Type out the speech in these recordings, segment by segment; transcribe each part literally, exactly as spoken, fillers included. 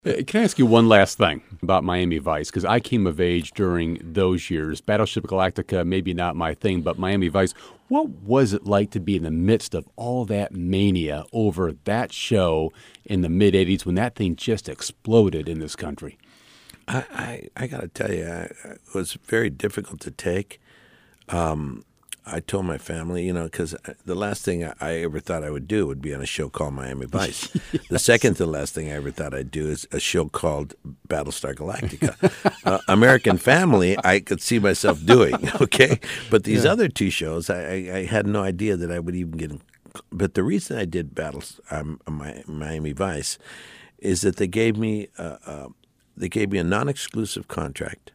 Uh, Can I ask you one last thing about Miami Vice? Because I came of age during those years. Battleship Galactica, maybe not my thing, but Miami Vice. What was it like to be in the midst of all that mania over that show in the mid-eighties when that thing just exploded in this country? I, I, I got to tell you, I, it was very difficult to take. Um, I told my family, you know, because the last thing I, I ever thought I would do would be on a show called Miami Vice. Yes. The second to last thing I ever thought I'd do is a show called Battlestar Galactica. uh, American Family, I could see myself doing, okay? But these yeah. other two shows, I, I, I had no idea that I would even get in. But the reason I did Battles, um, Miami Vice is that they gave me uh, uh, they gave me a non-exclusive contract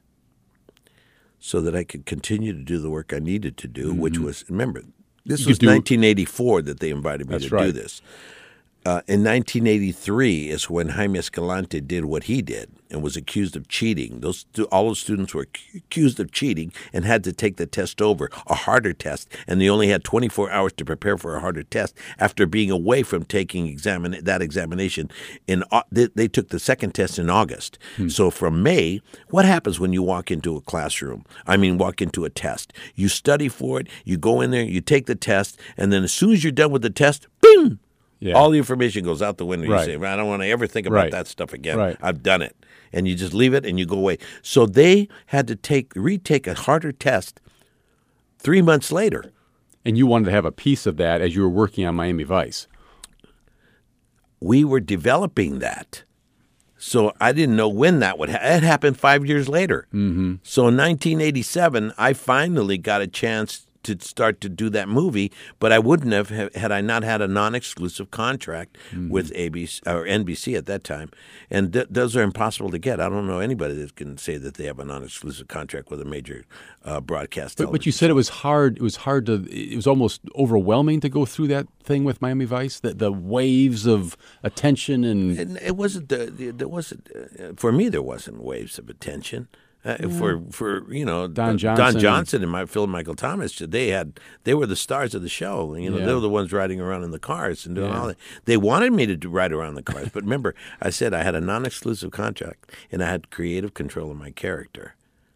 so that I could continue to do the work I needed to do, mm-hmm. which was, remember, this you was do, nineteen eighty-four that they invited me to right. do this. Uh, in nineteen eighty-three is when Jaime Escalante did what he did and was accused of cheating. Those all those students were accused of cheating and had to take the test over, a harder test, and they only had twenty-four hours to prepare for a harder test after being away from taking examine that examination. In they, they took the second test in August. Hmm. So from May, what happens when you walk into a classroom? I mean, walk into a test. You study for it. You go in there. You take the test, and then as soon as you're done with the test, boom. Yeah. All the information goes out the window. Right. You say, I don't want to ever think about right. that stuff again. Right. I've done it. And you just leave it and you go away. So they had to take retake a harder test three months later. And you wanted to have a piece of that as you were working on Miami Vice. We were developing that. So I didn't know when that would happen. It happened five years later. Mm-hmm. So in nineteen eighty-seven, I finally got a chance to start to do that movie, but I wouldn't have had I not had a non-exclusive contract mm-hmm. with A B C or N B C at that time, and th- those are impossible to get. I don't know anybody that can say that they have a non-exclusive contract with a major uh, broadcast. But, but you said it was hard. It was hard to. It was almost overwhelming to go through that thing with Miami Vice. The, the waves of attention and it, it wasn't. The, the, there wasn't uh, for me. There wasn't waves of attention. Uh, yeah. For for you know Don Johnson, Don Johnson and my Phil Michael Thomas, they had they were the stars of the show. You know, yeah. they were the ones riding around in the cars and doing yeah. all that. They wanted me to do, ride around the cars, but remember, I said I had a non-exclusive contract and I had creative control of my character.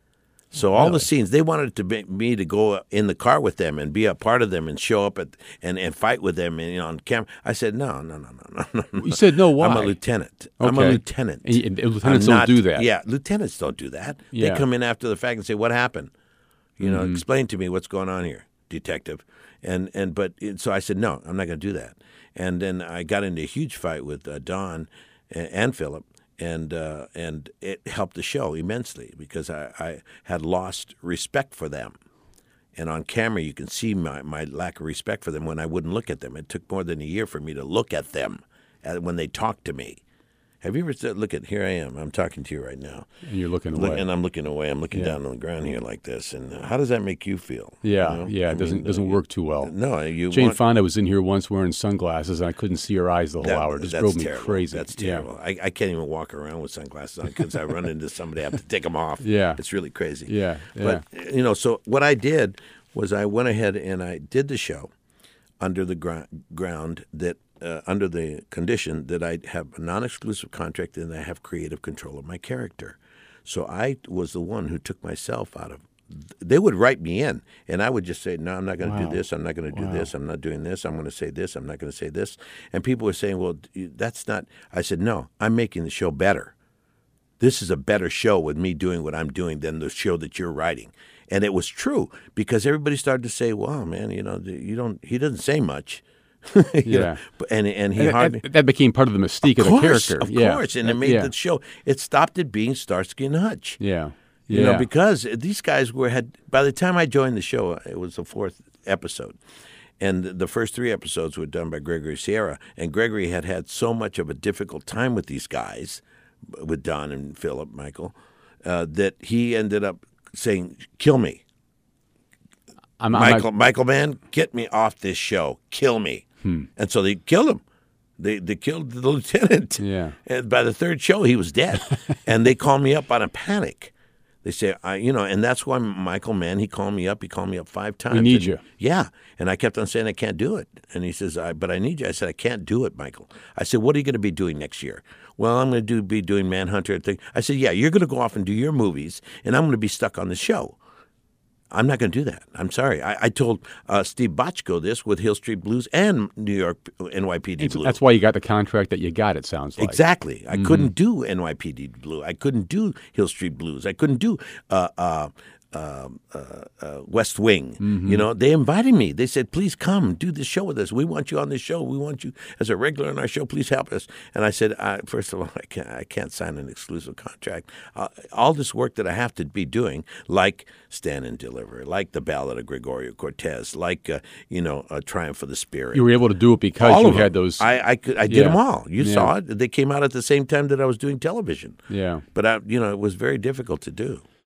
So all really? the scenes, they wanted to be, me to go in the car with them and be a part of them and show up at and, and fight with them and, you know, on camera. I said, no, no, no, no, no, no. You said no, why? I'm a lieutenant. Okay. I'm a lieutenant. And, and lieutenants not, don't do that. Yeah, lieutenants don't do that. Yeah. They come in after the fact and say, what happened? You know, mm-hmm. explain to me what's going on here, detective. And and but so I said, no, I'm not going to do that. And then I got into a huge fight with uh, Don and, and Philip. And uh, and it helped the show immensely because I, I had lost respect for them. And on camera, you can see my, my lack of respect for them when I wouldn't look at them. It took more than a year for me to look at them when they talked to me. Have you ever said, look at, here I am, I'm talking to you right now. And you're looking look, away. And I'm looking away. I'm looking yeah. down on the ground here like this. And how does that make you feel? Yeah, you know? yeah, it doesn't mean, doesn't uh, work too well. No, you Jane want, Fonda was in here once wearing sunglasses, and I couldn't see her eyes the whole that, hour. It just that's drove me terrible. crazy. That's terrible. Yeah. I, I can't even walk around with sunglasses on because I run into somebody, I have to take them off. Yeah. It's really crazy. Yeah, yeah. But, you know, so what I did was I went ahead and I did the show under the gr- ground that Uh, under the condition that I have a non-exclusive contract and I have creative control of my character. So I was the one who took myself out of – they would write me in, and I would just say, no, I'm not going to wow. do this. I'm not going to do wow. this. I'm not doing this. I'm going to say this. I'm not going to say this. And people were saying, well, that's not – I said, no, I'm making the show better. This is a better show with me doing what I'm doing than the show that you're writing. And it was true because everybody started to say, wow, man, you know, you don't – he doesn't say much. yeah, know? and and he and hardly that, that became part of the mystique of, of, course, the character. Of yeah. course, and it made yeah. the show. It stopped it being Starsky and Hutch. Yeah, you yeah. know, because these guys were had. By the time I joined the show, it was the fourth episode, and the first three episodes were done by Gregory Sierra. And Gregory had had so much of a difficult time with these guys, with Don and Philip, Michael, uh, that he ended up saying, "Kill me, I'm, Michael. I'm not... Michael, man, get me off this show. Kill me." Hmm. And so they killed him. They they killed the lieutenant. Yeah. And by the third show, he was dead. And they called me up on a panic. They say, I, you know, and that's why Michael Mann, he called me up. He called me up five times. We need and, you. Yeah. And I kept on saying, I can't do it. And he says, I, but I need you. I said, I can't do it, Michael. I said, what are you going to be doing next year? well, I'm going to do be doing Manhunter thing. I said, yeah, you're going to go off and do your movies, and I'm going to be stuck on the show. I'm not going to do that. I'm sorry. I, I told uh, Steve Bochco this with Hill Street Blues and New York N Y P D It's- Blue. That's why you got the contract that you got, it sounds like. Exactly. I couldn't do N Y P D Blue. I couldn't do Hill Street Blues. I couldn't do uh, uh, uh, uh, uh, West Wing. You know, they invited me. They said, please come do this show with us. We want you on this show. We want you as a regular on our show. Please help us. And I said, I, first of all, I can't, I can't sign an exclusive contract. Uh, all this work that I have to be doing, like Stand and Deliver, like the Ballad of Gregorio Cortez, like, uh, you know, uh, Triumph of the Spirit. You were able to do it because all you of them. had those. I I, could, I did Yeah. them all. You Yeah. saw it. They came out at the same time that I was doing television. Yeah. But I, you know, it was very difficult to do.